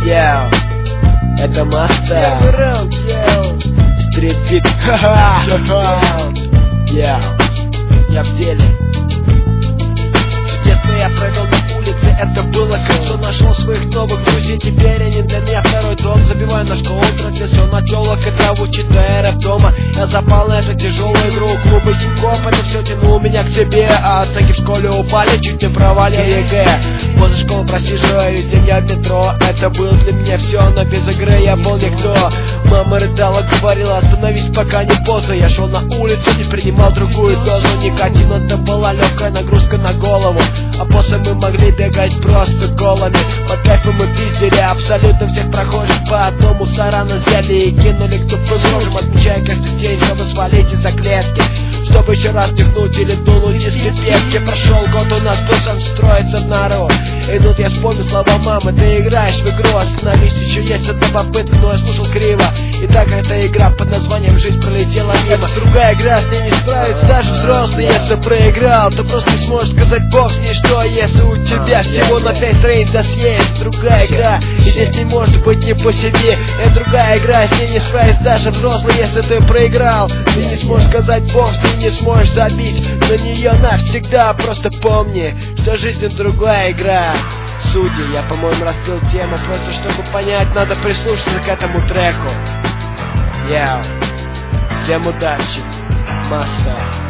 Йоу, это Маста. Стрит бит. Йоу, я в деле. Детство я провел на улице, это было круто. Нашел своих новых друзей, теперь они для меня второй дом. Забиваю на школу, тратил все на телок и траву, читая рэп дома. Я запал на эту тяжелую игру, клубы хип-хоп, это все тянуло меня к себе. А оценки в школе упали, чуть не провалил ЕГЭ. Возле школы просиживаю день я в метро. Это было для меня все, но без игры я был никто. Мама рыдала, говорила, остановись, пока не поздно. Я шел на улицу, не принимал другую дозу никотина. Это была легкая нагрузка на голову. А после мы могли бегать просто голыми. Под кайфом мы пиздили абсолютно всех прохожих. По одному мусора взяли и кинули к тупым рожам, отмечая каждый день, чтобы свалить из-за клетки. Чтобы еще раз дыхнуть или дунуть из пипетки. Прошел год, у нас был шанс строиться в народ. И тут я вспомнил слова мамы: ты играешь в игру, остановись, еще есть одна попытка. Но я слушал криво. И так эта игра под названием «Жизнь» пролетела мимо. Другая игра, с ней не справится даже взрослый. Если проиграл, то просто не сможешь сказать бог с ней, что если у тебя всего на 5 страниц досье. Это другая игра, и здесь не может быть не по себе. Это другая игра, с ней не справится даже взрослый. Если ты проиграл, ты не сможешь сказать бог, ты не сможешь забить на нее навсегда. Просто помни, что жизнь — это другая игра. Судьи, я, по-моему, раскрыл тему. Просто чтобы понять, надо прислушаться к этому треку. Яу, всем удачи, Маста.